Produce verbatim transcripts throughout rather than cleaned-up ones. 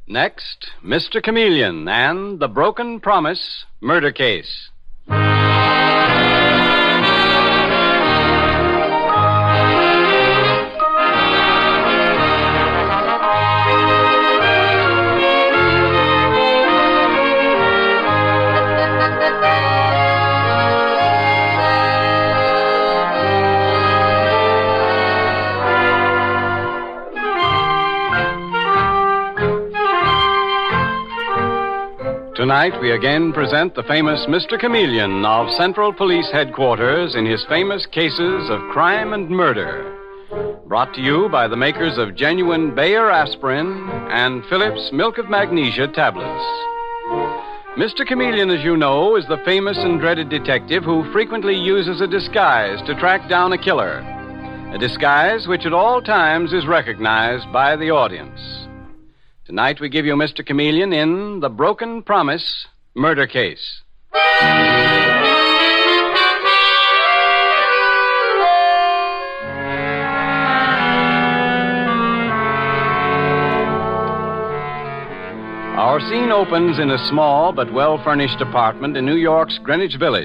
Next, Mister Chameleon and the Broken Promise Murder Case. Tonight, we again present the famous Mister Chameleon of Central Police Headquarters in his famous cases of crime and murder. Brought to you by the makers of genuine Bayer aspirin and Phillips Milk of Magnesia tablets. Mister Chameleon, as you know, is the famous and dreaded detective who frequently uses a disguise to track down a killer. A disguise which at all times is recognized by the audience. Tonight we give you Mister Chameleon in The Broken Promise Murder Case. Our scene opens in a small but well-furnished apartment in New York's Greenwich Village.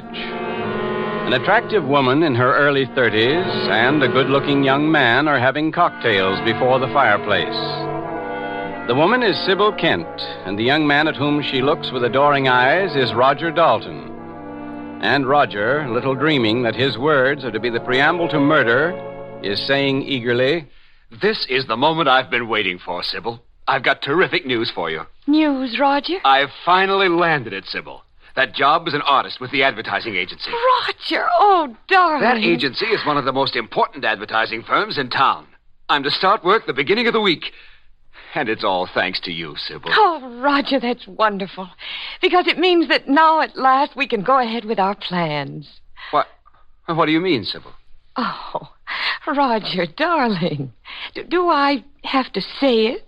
An attractive woman in her early thirties and a good-looking young man are having cocktails before the fireplace. The woman is Sybil Kent, and the young man at whom she looks with adoring eyes is Roger Dalton. And Roger, little dreaming that his words are to be the preamble to murder, is saying eagerly, "This is the moment I've been waiting for, Sybil. I've got terrific news for you." News, Roger? I've finally landed it, Sybil. That job as an artist with the advertising agency. Roger, oh, darling. That agency is one of the most important advertising firms in town. I'm to start work the beginning of the week. And it's all thanks to you, Sybil. Oh, Roger, that's wonderful. Because it means that now at last we can go ahead with our plans. What? What do you mean, Sybil? Oh, Roger, darling. Do, do I have to say it?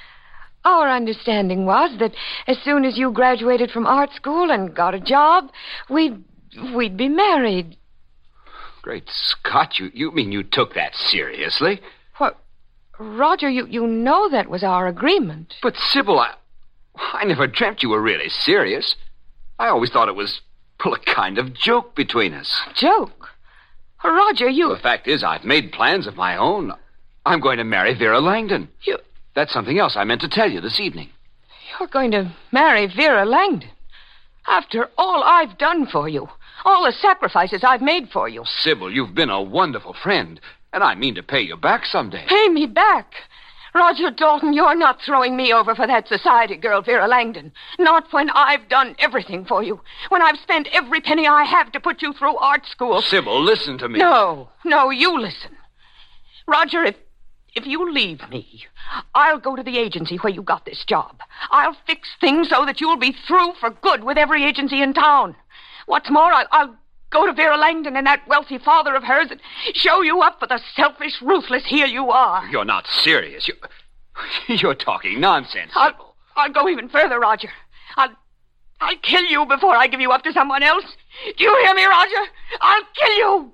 Our understanding was that as soon as you graduated from art school and got a job, we'd, we'd be married. Great Scott, you, you mean you took that seriously? What? Roger, you, you know that was our agreement. But, Sybil, I, I never dreamt you were really serious. I always thought it was, well, a kind of joke between us. Joke? Roger, you... Well, the fact is, I've made plans of my own. I'm going to marry Vera Langdon. You... That's something else I meant to tell you this evening. You're going to marry Vera Langdon? After all I've done for you, all the sacrifices I've made for you. Sybil, you've been a wonderful friend, and I mean to pay you back someday. Pay me back? Roger Dalton, you're not throwing me over for that society girl, Vera Langdon. Not when I've done everything for you. When I've spent every penny I have to put you through art school. Sybil, listen to me. No, no, you listen. Roger, if, if you leave me, I'll go to the agency where you got this job. I'll fix things so that you'll be through for good with every agency in town. What's more, I'll... I'll go to Vera Langdon and that wealthy father of hers and show you up for the selfish, ruthless here you are. You're not serious. You're, you're talking nonsense, I'll, Sybil. I'll go even further, Roger. I'll, I'll kill you before I give you up to someone else. Do you hear me, Roger? I'll kill you.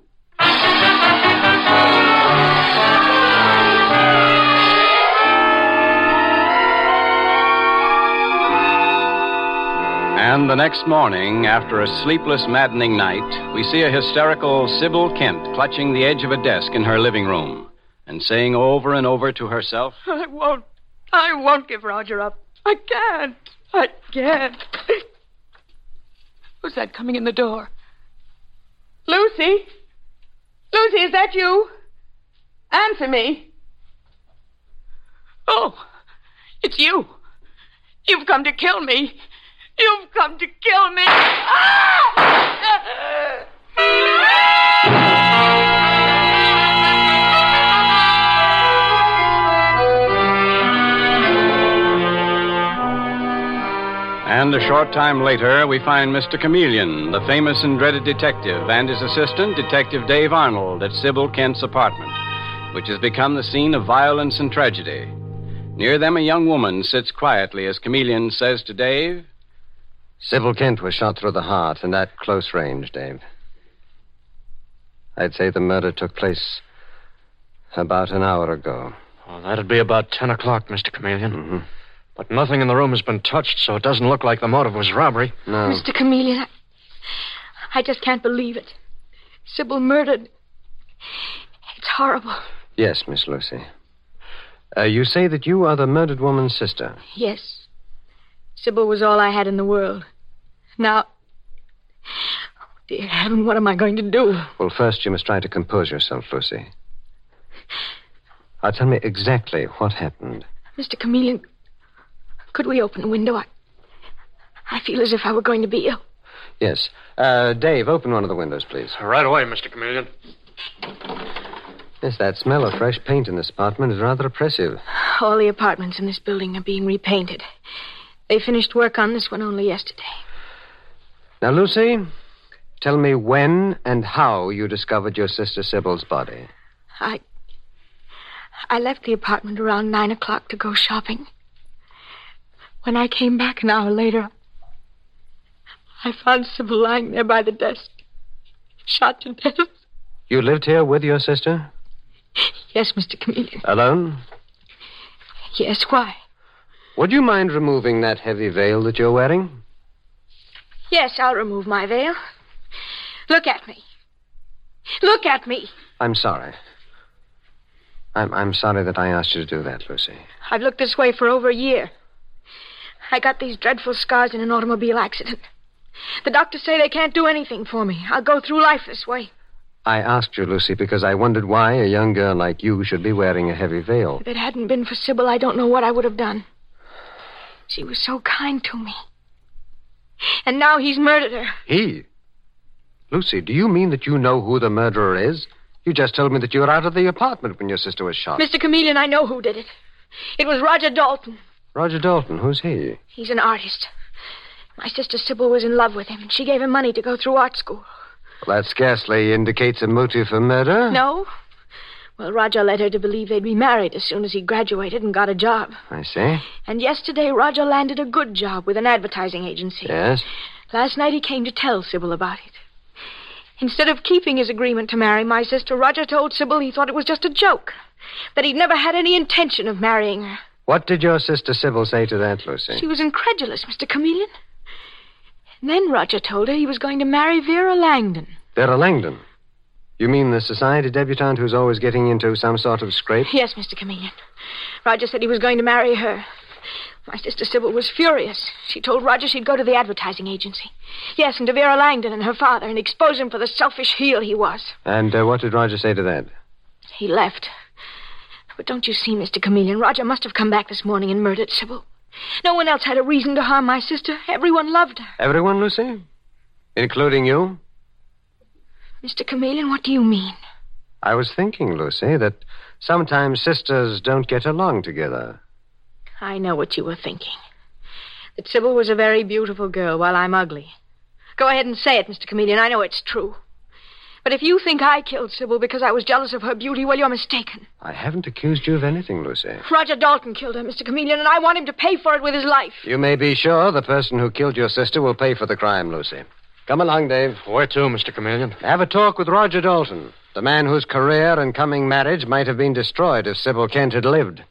And the next morning, after a sleepless, maddening night, we see a hysterical Sybil Kent clutching the edge of a desk in her living room and saying over and over to herself, I won't. I won't give Roger up. I can't. I can't. Who's that coming in the door? Lucy? Lucy, is that you? Answer me. Oh, it's you. You've come to kill me. You've come to kill me. Ah! And a short time later, we find Mister Chameleon, the famous and dreaded detective, and his assistant, Detective Dave Arnold, at Sybil Kent's apartment, which has become the scene of violence and tragedy. Near them, a young woman sits quietly as Chameleon says to Dave, Sybil Kent was shot through the heart, and at close range, Dave. I'd say the murder took place about an hour ago. Oh, that'd be about ten o'clock, Mister Chameleon. Mm-hmm. But nothing in the room has been touched, so it doesn't look like the motive was robbery. No. Mister Chameleon, I, I just can't believe it. Sybil murdered. It's horrible. Yes, Miss Lucy. Uh, you say that you are the murdered woman's sister. Yes. Sybil was all I had in the world. Now... Oh, dear heaven, what am I going to do? Well, first you must try to compose yourself, Lucy. Now, tell me exactly what happened. Mister Chameleon, could we open a window? I, I feel as if I were going to be ill. Yes. Uh, Dave, open one of the windows, please. Right away, Mister Chameleon. Yes, that smell of fresh paint in this apartment is rather oppressive. All the apartments in this building are being repainted. They finished work on this one only yesterday. Now, Lucy, tell me when and how you discovered your sister Sybil's body. I... I left the apartment around nine o'clock to go shopping. When I came back an hour later, I found Sybil lying there by the desk, shot to death. You lived here with your sister? Yes, Mister Chameleon. Alone? Yes, why? Would you mind removing that heavy veil that you're wearing? Yes, I'll remove my veil. Look at me. Look at me. I'm sorry. I'm, I'm sorry that I asked you to do that, Lucy. I've looked this way for over a year. I got these dreadful scars in an automobile accident. The doctors say they can't do anything for me. I'll go through life this way. I asked you, Lucy, because I wondered why a young girl like you should be wearing a heavy veil. If it hadn't been for Sybil, I don't know what I would have done. She was so kind to me. And now he's murdered her. He? Lucy, do you mean that you know who the murderer is? You just told me that you were out of the apartment when your sister was shot. Mister Chameleon, I know who did it. It was Roger Dalton. Roger Dalton? Who's he? He's an artist. My sister Sybil was in love with him, and she gave him money to go through art school. Well, that scarcely indicates a motive for murder. No? Well, Roger led her to believe they'd be married as soon as he graduated and got a job. I see. And yesterday, Roger landed a good job with an advertising agency. Yes? Last night, he came to tell Sybil about it. Instead of keeping his agreement to marry my sister, Roger told Sybil he thought it was just a joke, that he'd never had any intention of marrying her. What did your sister Sybil say to that, Lucy? She was incredulous, Mister Chameleon. And then Roger told her he was going to marry Vera Langdon. Vera Langdon? You mean the society debutante who's always getting into some sort of scrape? Yes, Mister Chameleon. Roger said he was going to marry her. My sister Sybil was furious. She told Roger she'd go to the advertising agency. Yes, and to Vera Langdon and her father, and expose him for the selfish heel he was. And uh, what did Roger say to that? He left. But don't you see, Mister Chameleon, Roger must have come back this morning and murdered Sybil. No one else had a reason to harm my sister. Everyone loved her. Everyone, Lucy? Including you? Mister Chameleon, what do you mean? I was thinking, Lucy, that sometimes sisters don't get along together. I know what you were thinking. That Sybil was a very beautiful girl while I'm ugly. Go ahead and say it, Mister Chameleon. I know it's true. But if you think I killed Sybil because I was jealous of her beauty, well, you're mistaken. I haven't accused you of anything, Lucy. Roger Dalton killed her, Mister Chameleon, and I want him to pay for it with his life. You may be sure the person who killed your sister will pay for the crime, Lucy. Come along, Dave. Where to, Mister Chameleon? Have a talk with Roger Dalton, the man whose career and coming marriage might have been destroyed if Sybil Kent had lived.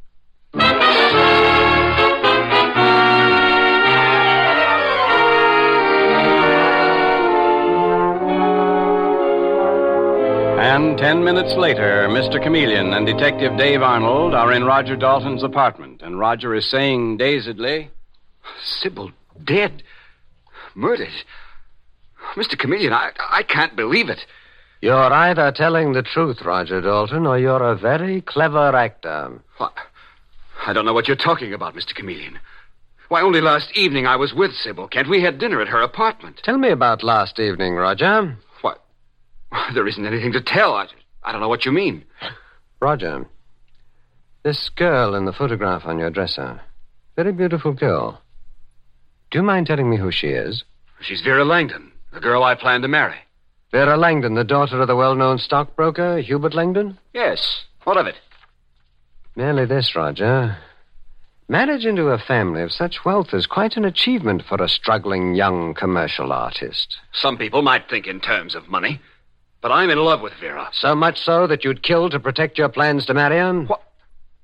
And ten minutes later, Mister Chameleon and Detective Dave Arnold are in Roger Dalton's apartment, and Roger is saying dazedly, Sybil dead. Murdered. Mister Chameleon, I, I can't believe it. You're either telling the truth, Roger Dalton, or you're a very clever actor. What? I don't know what you're talking about, Mister Chameleon. Why, only last evening I was with Sybil Kent. We had dinner at her apartment. Tell me about last evening, Roger. What? There isn't anything to tell. I, I don't know what you mean. Roger, this girl in the photograph on your dresser, very beautiful girl. Do you mind telling me who she is? She's Vera Langdon, the girl I plan to marry. Vera Langdon, the daughter of the well-known stockbroker, Hubert Langdon? Yes. What of it? Merely this, Roger. Marriage into a family of such wealth is quite an achievement for a struggling young commercial artist. Some people might think in terms of money, but I'm in love with Vera. So much so that you'd kill to protect your plans to marry her? What?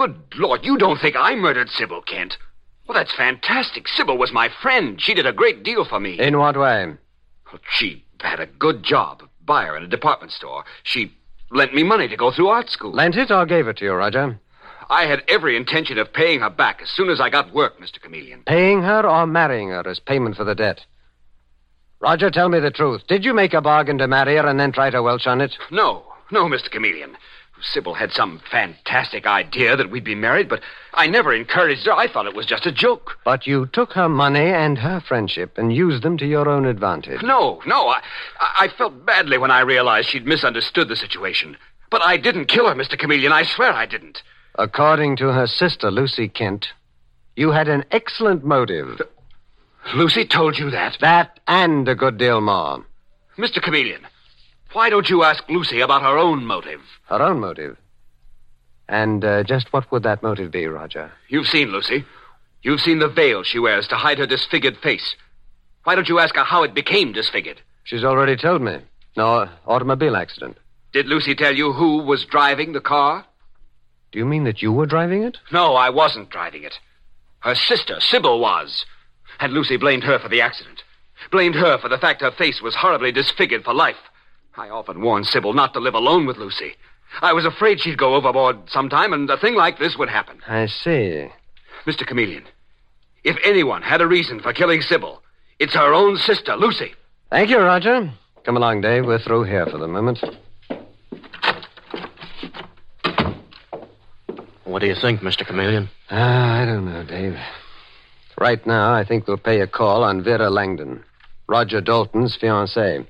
Good Lord, you don't think I murdered Sybil Kent? Well, that's fantastic. Sybil was my friend. She did a great deal for me. In what way? Well, she had a good job, buyer in a department store. She lent me money to go through art school. Lent it or gave it to you, Roger? I had every intention of paying her back as soon as I got work, Mister Chameleon. Paying her or marrying her as payment for the debt? Roger, tell me the truth. Did you make a bargain to marry her and then try to welch on it? No, no, Mister Chameleon. Sybil had some fantastic idea that we'd be married, but I never encouraged her. I thought it was just a joke. But you took her money and her friendship and used them to your own advantage. No, no. I, I felt badly when I realized she'd misunderstood the situation. But I didn't kill her, Mister Chameleon. I swear I didn't. According to her sister, Lucy Kent, you had an excellent motive. Lucy told you that? That and a good deal more. Mister Chameleon, why don't you ask Lucy about her own motive? Her own motive? And uh, just what would that motive be, Roger? You've seen Lucy. You've seen the veil she wears to hide her disfigured face. Why don't you ask her how it became disfigured? She's already told me. No, automobile accident. Did Lucy tell you who was driving the car? Do you mean that you were driving it? No, I wasn't driving it. Her sister, Sybil, was. And Lucy blamed her for the accident. Blamed her for the fact her face was horribly disfigured for life. I often warned Sybil not to live alone with Lucy. I was afraid she'd go overboard sometime, and a thing like this would happen. I see. Mister Chameleon, if anyone had a reason for killing Sybil, it's her own sister, Lucy. Thank you, Roger. Come along, Dave. We're through here for the moment. What do you think, Mister Chameleon? Ah, I don't know, Dave. Right now, I think we'll pay a call on Vera Langdon, Roger Dalton's fiancée.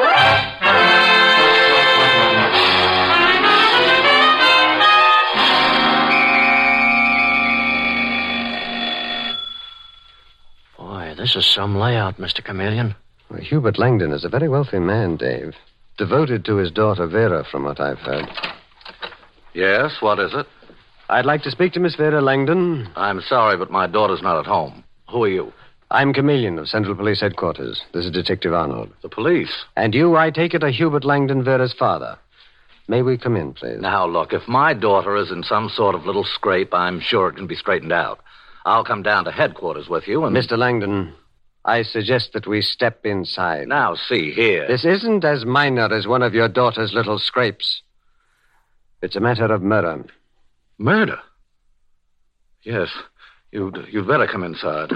Boy, this is some layout, Mister Chameleon. Well, Hubert Langdon is a very wealthy man, Dave. Devoted to his daughter Vera, from what I've heard. Yes, what is it? I'd like to speak to Miss Vera Langdon. I'm sorry, but my daughter's not at home. Who are you? I'm Chameleon of Central Police Headquarters. This is Detective Arnold. The police? And you, I take it, are Hubert Langdon, Vera's father. May we come in, please? Now, look, if my daughter is in some sort of little scrape, I'm sure it can be straightened out. I'll come down to headquarters with you and... Mister Langdon, I suggest that we step inside. Now, see here. This isn't as minor as one of your daughter's little scrapes. It's a matter of murder. Murder? Yes. You'd, you'd better come inside.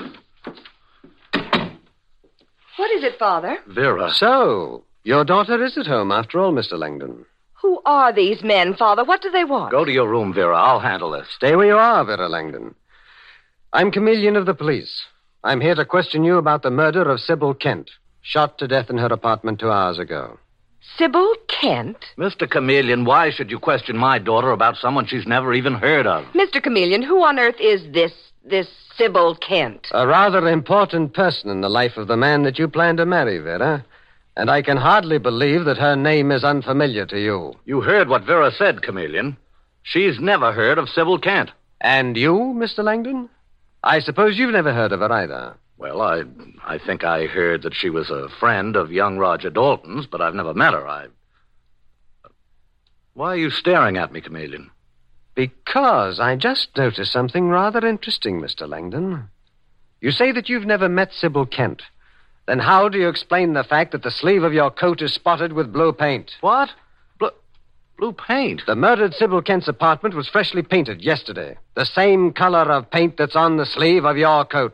What is it, Father? Vera. So, your daughter is at home after all, Mister Langdon. Who are these men, Father? What do they want? Go to your room, Vera. I'll handle this. Stay where you are, Vera Langdon. I'm Chameleon of the police. I'm here to question you about the murder of Sybil Kent, shot to death in her apartment two hours ago. Sybil Kent? Mister Chameleon, why should you question my daughter about someone she's never even heard of? Mister Chameleon, who on earth is this, this Sybil Kent? A rather important person in the life of the man that you plan to marry, Vera. And I can hardly believe that her name is unfamiliar to you. You heard what Vera said, Chameleon. She's never heard of Sybil Kent. And you, Mister Langdon? I suppose you've never heard of her either. Well, I I think I heard that she was a friend of young Roger Dalton's, but I've never met her. I... Why are you staring at me, Chameleon? Because I just noticed something rather interesting, Mister Langdon. You say that you've never met Sybil Kent. Then how do you explain the fact that the sleeve of your coat is spotted with blue paint? What? Blue, blue paint? The murdered Sybil Kent's apartment was freshly painted yesterday. The same color of paint that's on the sleeve of your coat.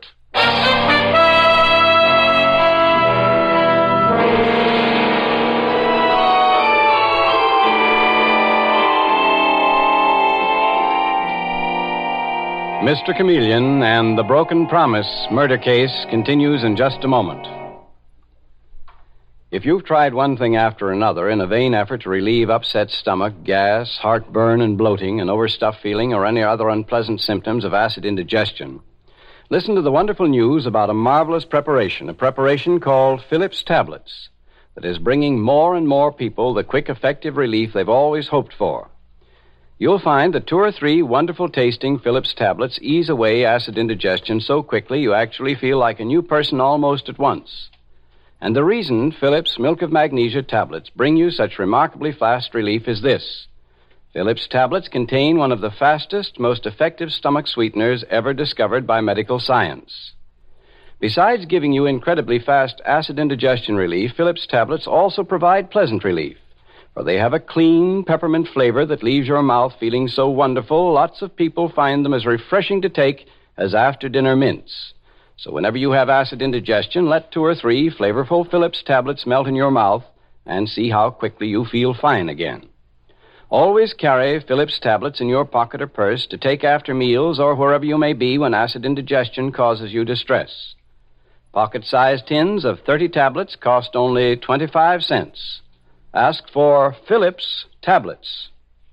Mister Chameleon and the Broken Promise murder case continues in just a moment. If you've tried one thing after another in a vain effort to relieve upset stomach, gas, heartburn, and bloating, and overstuffed feeling, or any other unpleasant symptoms of acid indigestion, listen to the wonderful news about a marvelous preparation, a preparation called Phillips Tablets, that is bringing more and more people the quick, effective relief they've always hoped for. You'll find that two or three wonderful-tasting Phillips tablets ease away acid indigestion so quickly you actually feel like a new person almost at once. And the reason Phillips Milk of Magnesia tablets bring you such remarkably fast relief is this. Phillips tablets contain one of the fastest, most effective stomach sweeteners ever discovered by medical science. Besides giving you incredibly fast acid indigestion relief, Phillips tablets also provide pleasant relief, for they have a clean peppermint flavor that leaves your mouth feeling so wonderful, lots of people find them as refreshing to take as after-dinner mints. So whenever you have acid indigestion, let two or three flavorful Phillips tablets melt in your mouth and see how quickly you feel fine again. Always carry Phillips tablets in your pocket or purse to take after meals or wherever you may be when acid indigestion causes you distress. Pocket-sized tins of thirty tablets cost only twenty-five cents. Ask for Phillips tablets.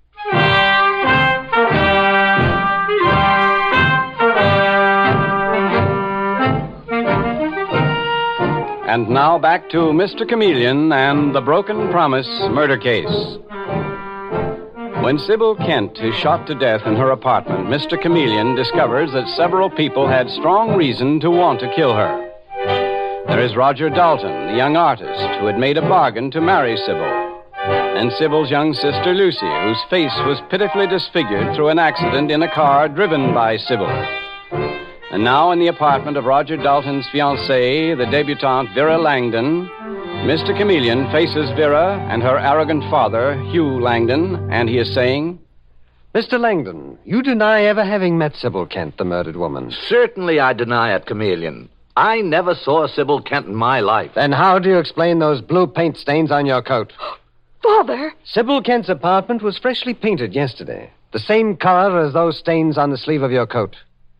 And now back to Mister Chameleon and the Broken Promise murder case. When Sybil Kent is shot to death in her apartment, Mister Chameleon discovers that several people had strong reason to want to kill her. There is Roger Dalton, the young artist, who had made a bargain to marry Sybil, and Sybil's young sister Lucy, whose face was pitifully disfigured through an accident in a car driven by Sybil. And now in the apartment of Roger Dalton's fiancée, the debutante Vera Langdon, Mister Chameleon faces Vera and her arrogant father, Hugh Langdon, and he is saying, Mister Langdon, you deny ever having met Sybil Kent, the murdered woman. Certainly I deny it, Chameleon. I never saw Sybil Kent in my life. Then how do you explain those blue paint stains on your coat? Father! Sybil Kent's apartment was freshly painted yesterday. The same color as those stains on the sleeve of your coat.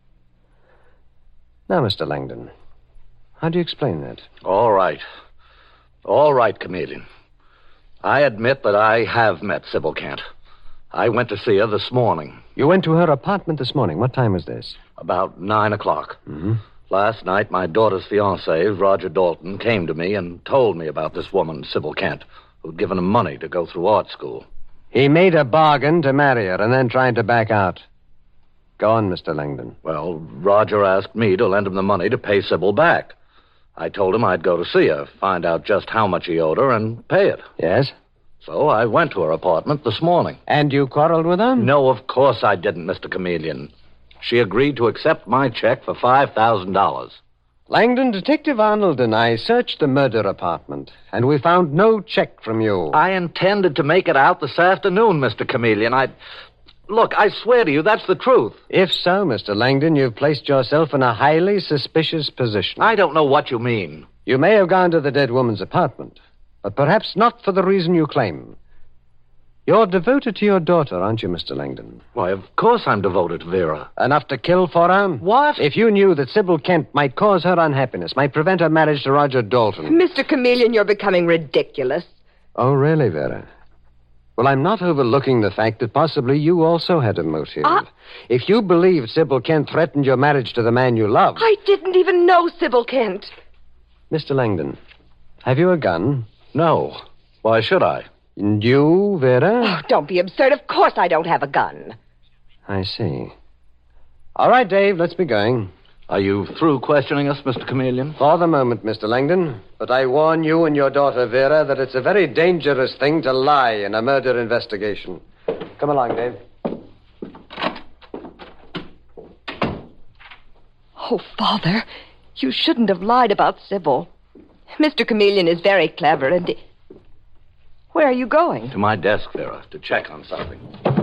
Now, Mister Langdon, how do you explain that? All right. All right, Chameleon. I admit that I have met Sybil Kent. I went to see her this morning. You went to her apartment this morning. What time was this? About nine o'clock. Mm-hmm. Last night, my daughter's fiancé, Roger Dalton, came to me and told me about this woman, Sybil Kent, who'd given him money to go through art school. He made a bargain to marry her and then tried to back out. Go on, Mister Langdon. Well, Roger asked me to lend him the money to pay Sybil back. I told him I'd go to see her, find out just how much he owed her, and pay it. Yes? So I went to her apartment this morning. And you quarreled with her? No, of course I didn't, Mister Chameleon. She agreed to accept my check for five thousand dollars. Langdon, Detective Arnold and I searched the murder apartment, and we found no check from you. I intended to make it out this afternoon, Mister Chameleon. I... Look, I swear to you, that's the truth. If so, Mister Langdon, you've placed yourself in a highly suspicious position. I don't know what you mean. You may have gone to the dead woman's apartment, but perhaps not for the reason you claim. You're devoted to your daughter, aren't you, Mister Langdon? Why, of course I'm devoted to Vera. Enough to kill for her? What? If you knew that Sybil Kent might cause her unhappiness, might prevent her marriage to Roger Dalton. Mister Chameleon, you're becoming ridiculous. Oh, really, Vera? Well, I'm not overlooking the fact that possibly you also had a motive. Uh, if you believe Sybil Kent threatened your marriage to the man you love... I didn't even know Sybil Kent. Mister Langdon, have you a gun? No. Why should I? And you, Vera? Oh, don't be absurd. Of course I don't have a gun. I see. All right, Dave, let's be going. Are you through questioning us, Mister Chameleon? For the moment, Mister Langdon. But I warn you and your daughter, Vera, that it's a very dangerous thing to lie in a murder investigation. Come along, Dave. Oh, Father, you shouldn't have lied about Sybil. Mister Chameleon is very clever, and... He... Where are you going? To my desk, Vera, to check on something.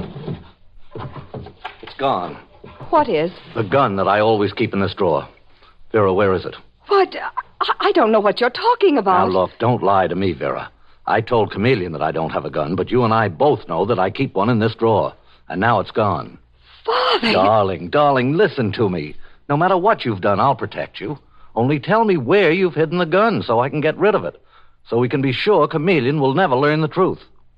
It's gone. What is? The gun that I always keep in this drawer. Vera, where is it? What? I, I don't know what you're talking about. Now, look, don't lie to me, Vera. I told Chameleon that I don't have a gun, but you and I both know that I keep one in this drawer. And now it's gone. Father! Darling, darling, listen to me. No matter what you've done, I'll protect you. Only tell me where you've hidden the gun so I can get rid of it. So we can be sure Chameleon will never learn the truth.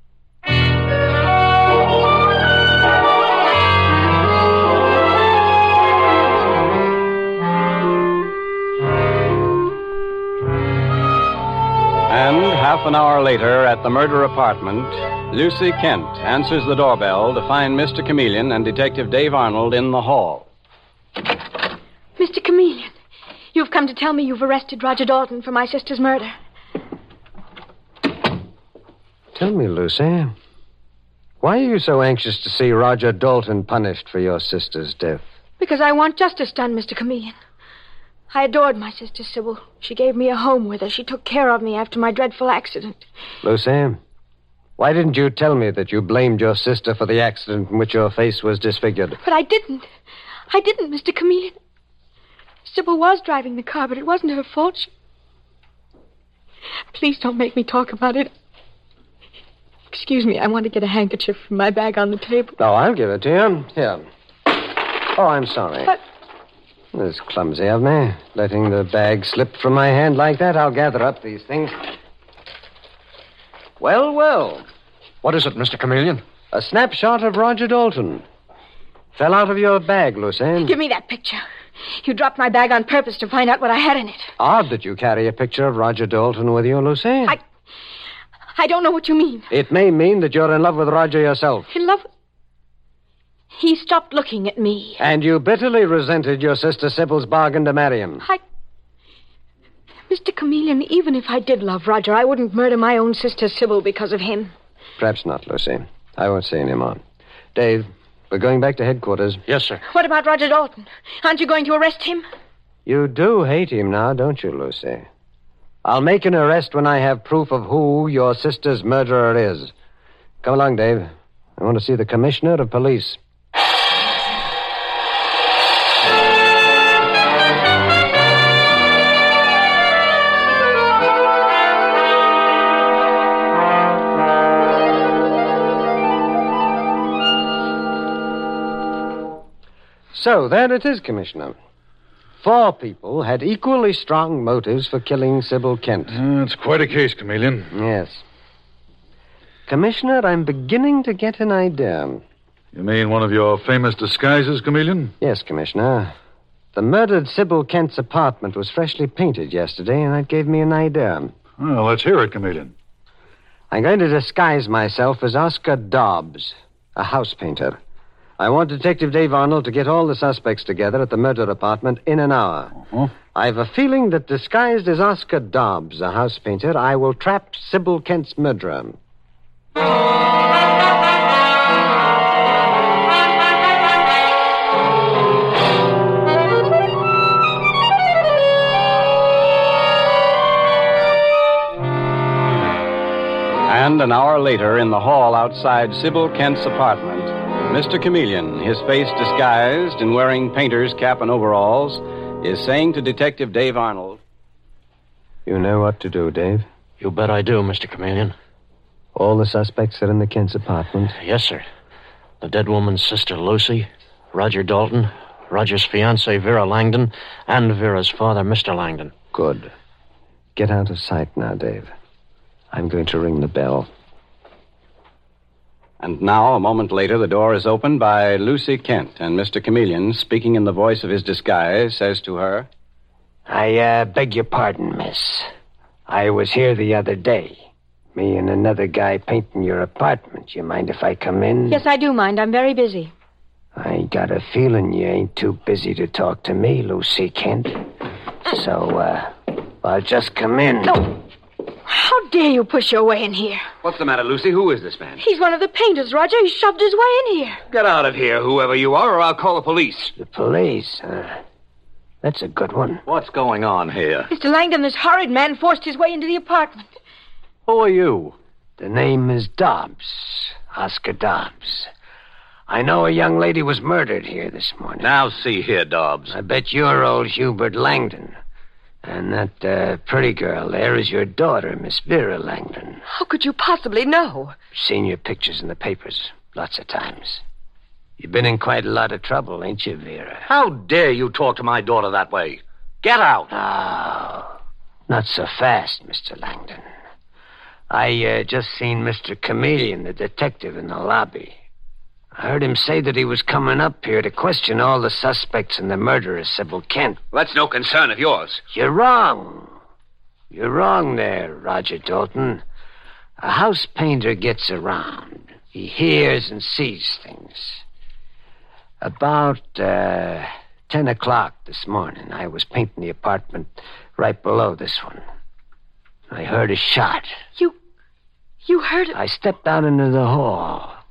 And half an hour later, at the murder apartment, Lucy Kent answers the doorbell to find Mister Chameleon and Detective Dave Arnold in the hall. Mister Chameleon, you've come to tell me you've arrested Roger Dalton for my sister's murder. Tell me, Lucy, Why are you so anxious to see Roger Dalton punished for your sister's death? Because I want justice done, Mister Chameleon. I adored my sister, Sybil. She gave me a home with her. She took care of me after my dreadful accident. Lucy, why didn't you tell me that you blamed your sister for the accident in which your face was disfigured? But I didn't. I didn't, Mister Chameleon. Sybil was driving the car, but it wasn't her fault. She... Please don't make me talk about it. Excuse me, I want to get a handkerchief from my bag on the table. Oh, I'll give it to you. Here. Oh, I'm sorry. But... It's clumsy of me, letting the bag slip from my hand like that. I'll gather up these things. Well, well. What is it, Mister Chameleon? A snapshot of Roger Dalton. Fell out of your bag, Lucien. Give me that picture. You dropped my bag on purpose to find out what I had in it. Odd that you carry a picture of Roger Dalton with you, Lucien. I... I don't know what you mean. It may mean that you're in love with Roger yourself. In love? He stopped looking at me. And you bitterly resented your sister Sybil's bargain to marry him. I... Mister Chameleon, even if I did love Roger, I wouldn't murder my own sister Sybil because of him. Perhaps not, Lucy. I won't say any more. Dave, we're going back to headquarters. Yes, sir. What about Roger Dalton? Aren't you going to arrest him? You do hate him now, don't you, Lucy? I'll make an arrest when I have proof of who your sister's murderer is. Come along, Dave. I want to see the commissioner of police. So, there it is, Commissioner. Four people had equally strong motives for killing Sybil Kent. Uh, it's quite a case, Chameleon. Yes. Commissioner, I'm beginning to get an idea. You mean one of your famous disguises, Chameleon? Yes, Commissioner. The murdered Sybil Kent's apartment was freshly painted yesterday, and that gave me an idea. Well, let's hear it, Chameleon. I'm going to disguise myself as Oscar Dobbs, a house painter. I want Detective Dave Arnold to get all the suspects together at the murder apartment in an hour. Uh-huh. I've a feeling that disguised as Oscar Dobbs, a house painter, I will trap Sybil Kent's murderer. And an hour later, in the hall outside Sybil Kent's apartment, Mister Chameleon, his face disguised and wearing painter's cap and overalls, is saying to Detective Dave Arnold, You know what to do, Dave. You bet I do, Mister Chameleon. All the suspects are in the Kent's apartment. Yes, sir. The dead woman's sister, Lucy, Roger Dalton, Roger's fiancée, Vera Langdon, and Vera's father, Mister Langdon. Good. Get out of sight now, Dave. I'm going to ring the bell. And now, a moment later, the door is opened by Lucy Kent, and Mister Chameleon, speaking in the voice of his disguise, says to her, I, uh, beg your pardon, miss. I was here the other day. Me and another guy painting your apartment. You mind if I come in? Yes, I do mind. I'm very busy. I got a feeling you ain't too busy to talk to me, Lucy Kent. So, uh, I'll just come in. No. How dare you push your way in here? What's the matter, Lucy? Who is this man? He's one of the painters, Roger. He shoved his way in here. Get out of here, whoever you are, or I'll call the police. The police, huh? That's a good one. What's going on here? Mister Langdon, this horrid man forced his way into the apartment. Who are you? The name is Dobbs. Oscar Dobbs. I know a young lady was murdered here this morning. Now, see here, Dobbs. I bet you're old Hubert Langdon. And that uh, pretty girl there is your daughter, Miss Vera Langdon. How could you possibly know? Seen your pictures in the papers lots of times. You've been in quite a lot of trouble, ain't you, Vera? How dare you talk to my daughter that way? Get out. Oh, not so fast, Mister Langdon. I uh, just seen Mister Chameleon, the detective, in the lobby. I heard him say that he was coming up here to question all the suspects in the murder of Sybil Kent. That's no concern of yours. You're wrong. You're wrong there, Roger Dalton. A house painter gets around. He hears and sees things. About uh, ten o'clock this morning, I was painting the apartment right below this one. I heard a shot. You... you heard it? I stepped out into the hall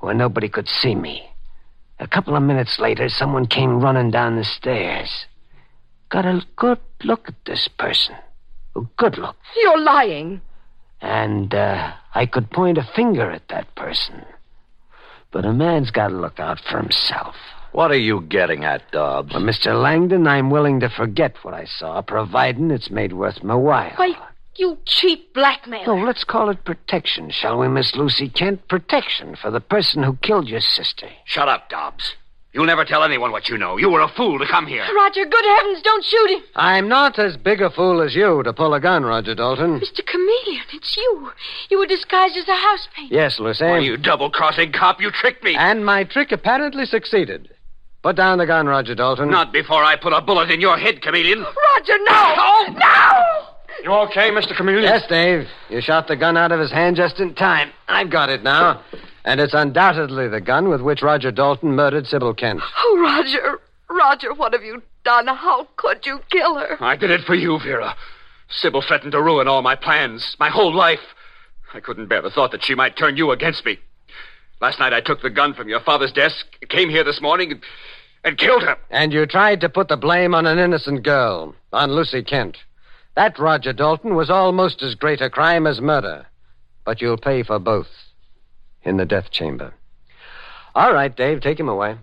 where nobody could see me. A couple of minutes later, someone came running down the stairs. Got a good look at this person. A good look. You're lying. And uh, I could point a finger at that person. But a man's got to look out for himself. What are you getting at, Dobbs? Well, Mister Langdon, I'm willing to forget what I saw, providing it's made worth my while. Why, you cheap blackmailer. No, let's call it protection, shall we, Miss Lucy Kent? Protection for the person who killed your sister. Shut up, Dobbs. You'll never tell anyone what you know. You were a fool to come here. Roger, good heavens, don't shoot him. I'm not as big a fool as you to pull a gun, Roger Dalton. Mister Chameleon, it's you. You were disguised as a house painter. Yes, Lucy. Why, you double-crossing cop, you tricked me. And my trick apparently succeeded. Put down the gun, Roger Dalton. Not before I put a bullet in your head, Chameleon. Roger, no! Oh, no! You okay, Mister Chameleon? Yes, Dave. You shot the gun out of his hand just in time. I've got it now. And it's undoubtedly the gun with which Roger Dalton murdered Sybil Kent. Oh, Roger. Roger, what have you done? How could you kill her? I did it for you, Vera. Sybil threatened to ruin all my plans, my whole life. I couldn't bear the thought that she might turn you against me. Last night I took the gun from your father's desk, came here this morning, and, and killed her. And you tried to put the blame on an innocent girl, on Lucy Kent. That, Roger Dalton, was almost as great a crime as murder. But you'll pay for both in the death chamber. All right, Dave, take him away.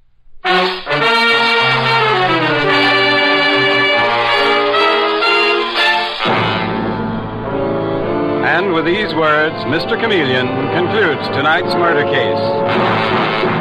And with these words, Mister Chameleon concludes tonight's murder case.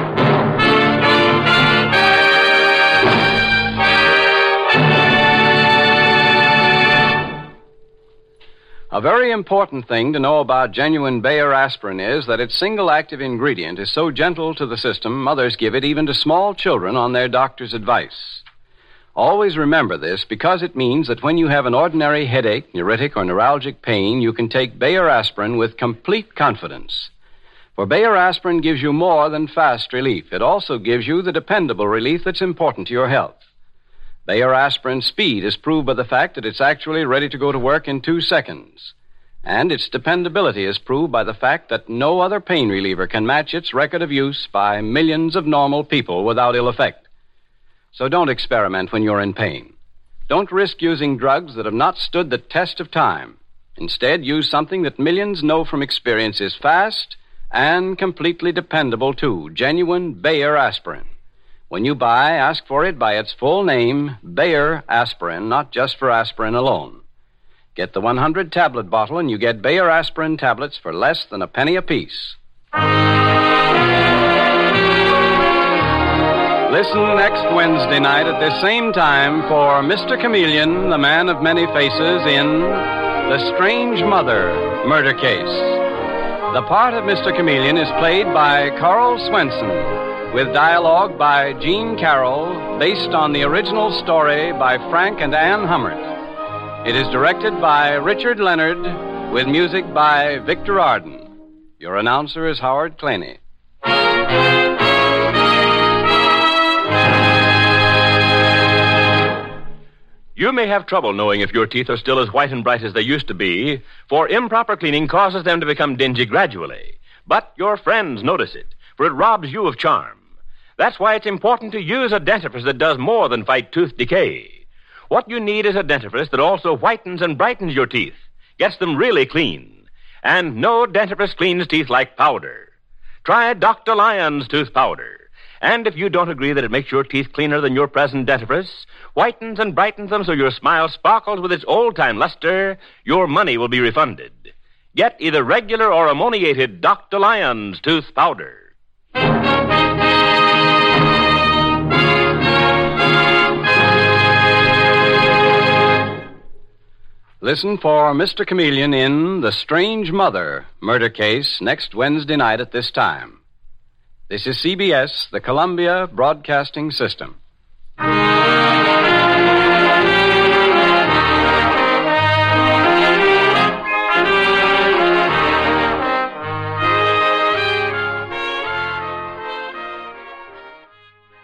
A very important thing to know about genuine Bayer aspirin is that its single active ingredient is so gentle to the system, mothers give it even to small children on their doctor's advice. Always remember this, because it means that when you have an ordinary headache, neuritic, or neuralgic pain, you can take Bayer aspirin with complete confidence. For Bayer aspirin gives you more than fast relief. It also gives you the dependable relief that's important to your health. Bayer aspirin speed is proved by the fact that it's actually ready to go to work in two seconds. And its dependability is proved by the fact that no other pain reliever can match its record of use by millions of normal people without ill effect. So don't experiment when you're in pain. Don't risk using drugs that have not stood the test of time. Instead, use something that millions know from experience is fast and completely dependable, too. Genuine Bayer aspirin. When you buy, ask for it by its full name, Bayer aspirin, not just for aspirin alone. Get the one hundred tablet bottle and you get Bayer aspirin tablets for less than a penny apiece. Listen next Wednesday night at this same time for Mister Chameleon, the man of many faces, in The Strange Mother Murder Case. The part of Mister Chameleon is played by Carl Swenson, with dialogue by Gene Carroll, based on the original story by Frank and Ann Hummert. It is directed by Richard Leonard, with music by Victor Arden. Your announcer is Howard Claney. You may have trouble knowing if your teeth are still as white and bright as they used to be, for improper cleaning causes them to become dingy gradually. But your friends notice it, for it robs you of charm. That's why it's important to use a dentifrice that does more than fight tooth decay. What you need is a dentifrice that also whitens and brightens your teeth, gets them really clean. And no dentifrice cleans teeth like powder. Try Doctor Lyon's tooth powder. And if you don't agree that it makes your teeth cleaner than your present dentifrice, whitens and brightens them so your smile sparkles with its old-time luster, your money will be refunded. Get either regular or ammoniated Doctor Lyon's tooth powder. Listen for Mister Chameleon in The Strange Mother Murder Case next Wednesday night at this time. This is C B S, the Columbia Broadcasting System.